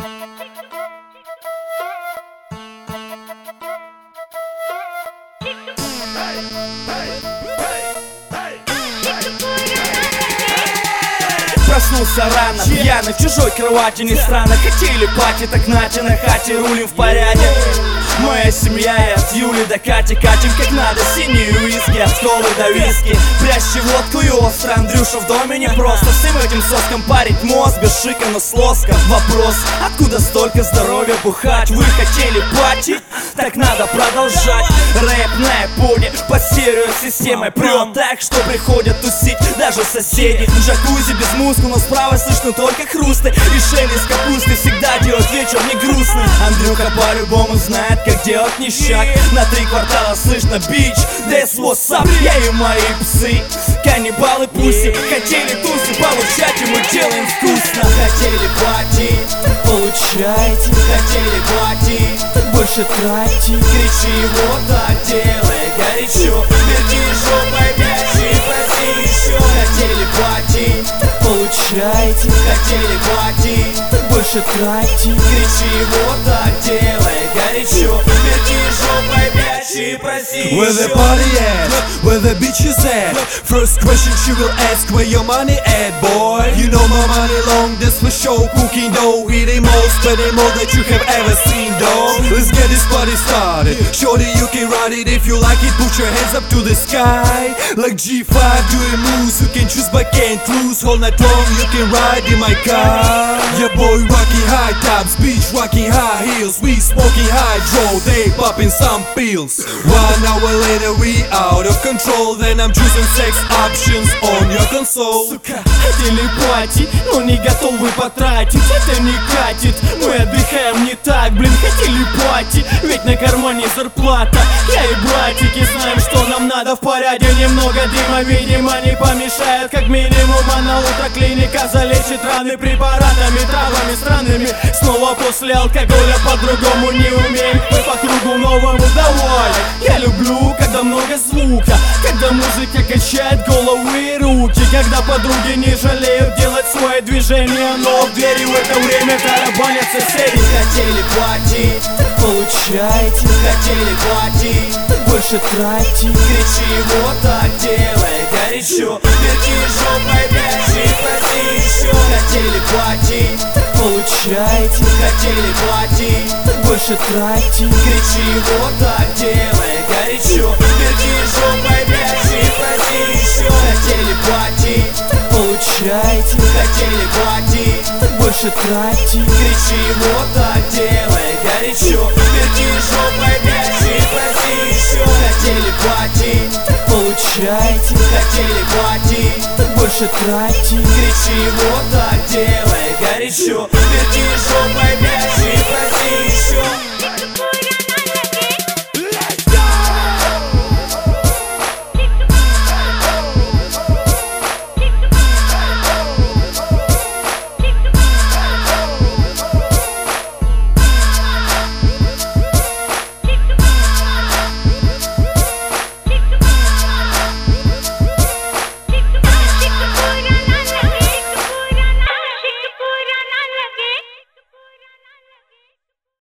Проснулся рано, пьяный в чужой кровати. Не странно, хотели пати, так нате на хате, рулим в порядке. Моя семья и от Юли до Кати катим как надо синие виски, от колы до виски. Прящи водку и остро, Андрюша в доме не просто. Всем этим соском парить мозг, без шика, но с лоском. Вопрос, откуда столько здоровья бухать? Вы хотели пати? Так надо продолжать. Рэп на эподе, под стереосистемой прет так, что приходят тусить даже соседи. Джакузи без мускул, но справа слышно только хрусты. И шелест капусты всегда делает вечер не грустный. Андрюха по-любому знает, как делать ништяк. На 3 квартала слышно бич, that's what's up. Я и мои псы, каннибалы пуси. Хотели тусы получать, и мы делаем вкусно. Хотели пати, так получайте. Хотели пати, так больше тратьте. Кричи вот так, делай горячо. Верти жопой мяч и проси еще. Хотели пати, так получайте. Хотели пати, так больше тратьте. Кричи вот так, делай горячо. Верти жопой мяч и проси еще. Where the party at? Where the bitch is at? First question she will ask, where your money at, boy? You know my money long, that's for sure. Cooking dough, eating more, spending more that you have ever seen, dog. Let's get this party started. Shorty, you can ride it if you like it. Put your hands up to the sky like G5 doing moves. You can choose but can't lose. All night long you can ride in my car. Your boy rocking high tops, beach rocking high heels. We smoking hydro, they popping some pills. 1 hour later we out of control. Then I'm choosing sex options on your console. Сука, хотели пати, но не готовы потратить. Это не катит, мы отдыхаем не так. Блин, хотели пати, ведь на кармане зарплата. Я и братики знаем, что нам надо в порядке. Немного дыма, видимо, не помешает. Как минимум, а на утро клиника залечит раны препаратами, травами странными. Снова после алкоголя по-другому не умеем. Мы по кругу новому, давай. Я люблю, когда много звука, когда музыка качает головы и руки, когда подруги не жалеют делать свои движения, но в двери в это время тарабанят соседи. Хотели пати, так получайте. Хотели пати, так больше тратьте. Кричи вот так, делай горячо. Верти жопой мяч и проси еще. Хотели пати, так получайте. Хотели пати, так больше тратьте. Кричи вот так, делай горячо. Верти жопой мяч и проси еще. Хотели пати, так получайте. Хотели пати, так больше тратьте. Кричи вот так, делай горячо. Верти жопой мяч и проси еще. Хотели пати, так получайте. Хотели пати, так больше тратьте. Кричи вот так, делай горячо. Верти жопой мяч